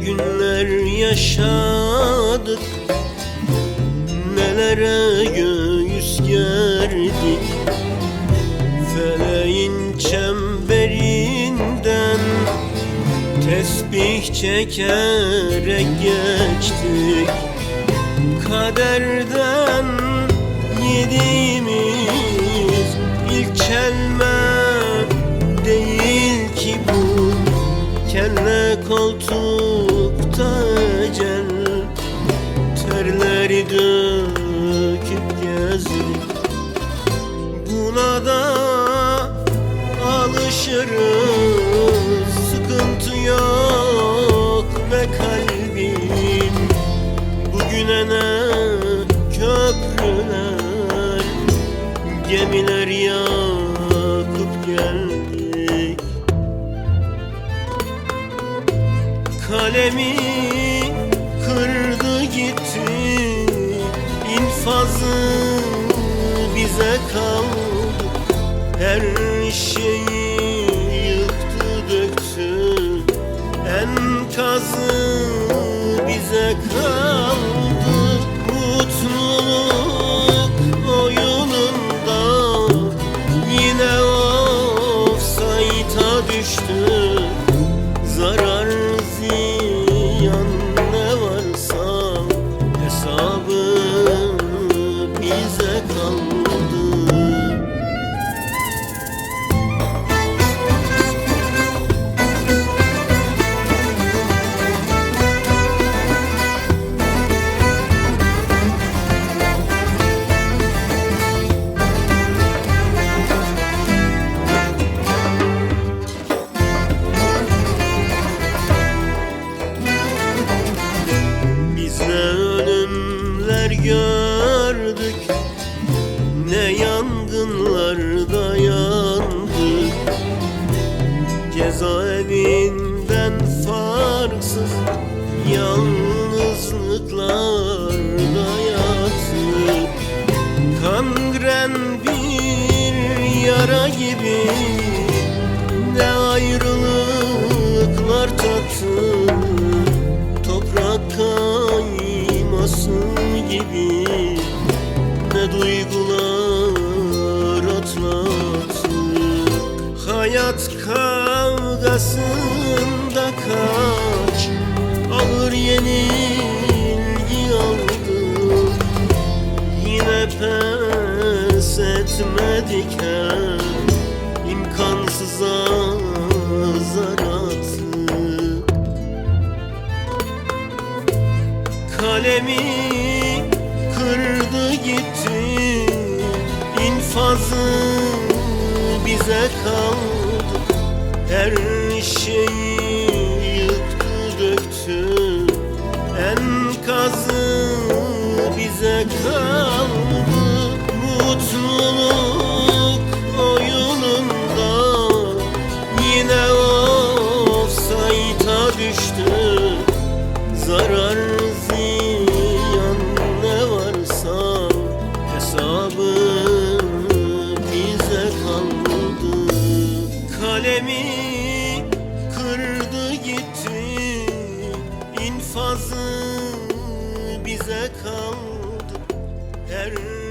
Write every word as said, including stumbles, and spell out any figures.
günler yaşadık, nelere göğüs gerdik. Feleğin çemberinden tesbih çekerek geçtik. Kaderden yediğimiz ilk çelme değil ki bu. Kelle koltukta ecel, terleri döküp gezdik. Buna da alışırız, sıkıntı yok be kalbim. Bugüne ne köprüler, gemiler yakıp geldik. Kalemi kırdı gitti, infazı bize kaldı. Her şeyi yıktı döktü, enkazı bize kaldı. Mutluluk oyununda yine ofsayta düştü. Zarar ziyan ne varsa hesabı bize kaldı. Gördük, ne yangınlarda yandık. Cezaevinden farksız yalnızlıklarda yattık. Kangren bir yara gibi ne ayrılıklar tattık. Toprak kayması gibi ne duygular atlattık. Hayat kavgasında kaç ağır yenilgi aldık. Yine pes etmedik hem imkansıza zar attık. Kalemi kırdı gitti, infazı bize kaldı. Her şeyi yıktı döktü, enkazı bize kaldı. Mutluluk oyununda yine ofsayta düştü. Zarar ziyan ne varsa hesabı bize kaldı. Kalemi kırdı gitti, infazı bize kaldı. Her